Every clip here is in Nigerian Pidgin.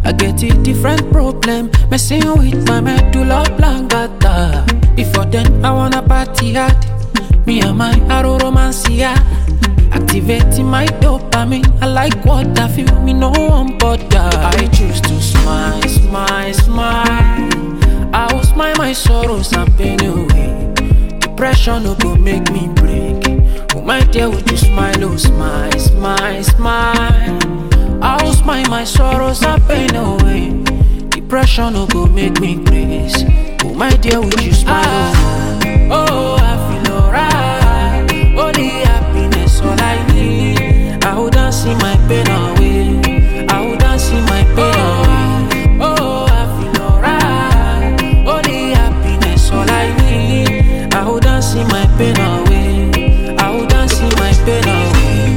I get a different problem, messing with my medulla oblongata. Before then, I wanna party hard. Me and my aromancia, activating my dopamine. I like what I feel, me no one bother. I choose to smile, smile, smile. I will smile my sorrows and pain away. Depression no go make me break. Oh my dear, would you smile, oh smile, smile, smile. I will smile my sorrows and pain away. Depression no go make me grace. Oh my dear, would you smile? Oh, I feel alright. Only happiness, all I need. I would dance in my pain away. I would dance in my pain away. Oh, I feel alright. Only happiness, all I need. I would dance in my pain away. I would dance in my pain away.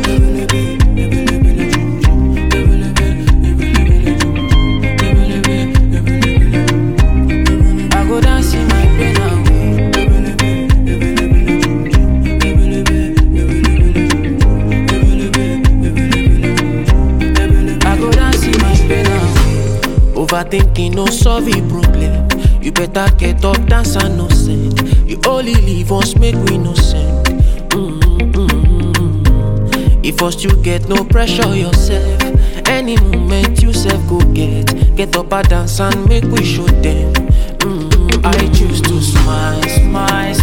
Overthinking no solve a problem. You better get up, dance and no send. You only live once, make we no send. If first you get no pressure yourself. Any moment you self go get up and dance and make we show them. I choose to smile, smile,